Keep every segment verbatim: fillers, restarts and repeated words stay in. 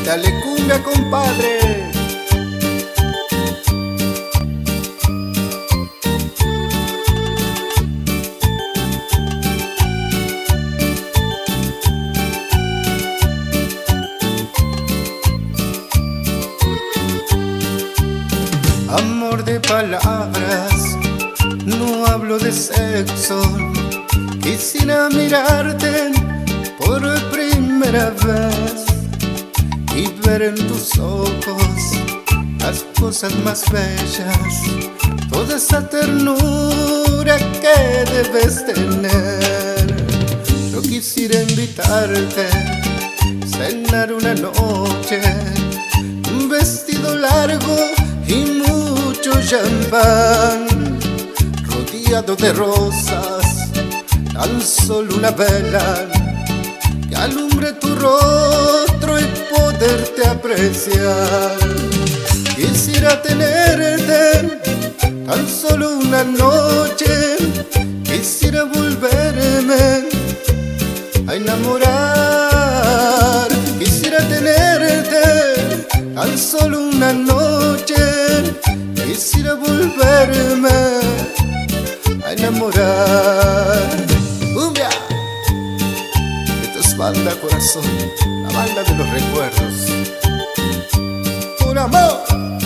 Dale cumbia, compadre. Amor de palabras, no hablo de sexo. Quisiera mirarte por primera vez y ver en tus ojos las cosas más bellas, toda esa ternura que debes tener. Yo quisiera invitarte a cenar una noche, un vestido largo y mucho champán, rodeado de rosas, tan solo una vela que alumbre tu rostro y poderte apreciar. Quisiera tenerte tan solo una noche, quisiera volverme a enamorar. Quisiera tenerte tan solo una noche, quisiera volverme a enamorar. ¡Cumbia! Esto es Banda Corazón, la banda de los recuerdos. ¡Un amor!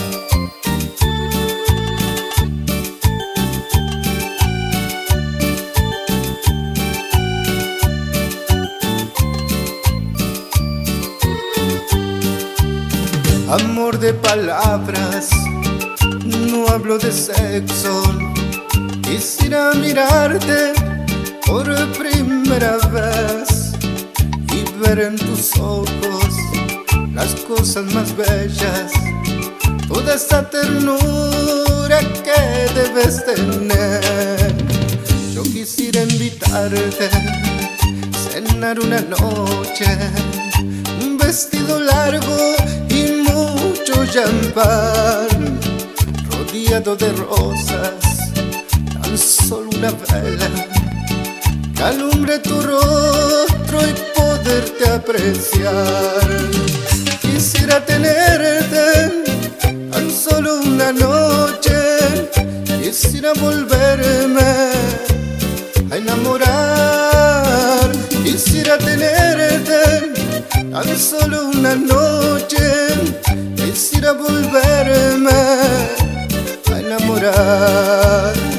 Amor de palabras, no hablo de sexo. Quisiera mirarte por primera vez y ver en tus ojos las cosas más bellas, toda esa ternura que debes tener. Yo quisiera invitarte a cenar una noche, un vestido largo y mucho champán, rodeado de rosas, tan solo una vela que alumbre tu rostro y poderte apreciar. Quisiera tenerte tan solo una noche, quisiera volverme a enamorar. Quisiera tenerte tan solo una noche, quisiera volverme a enamorar.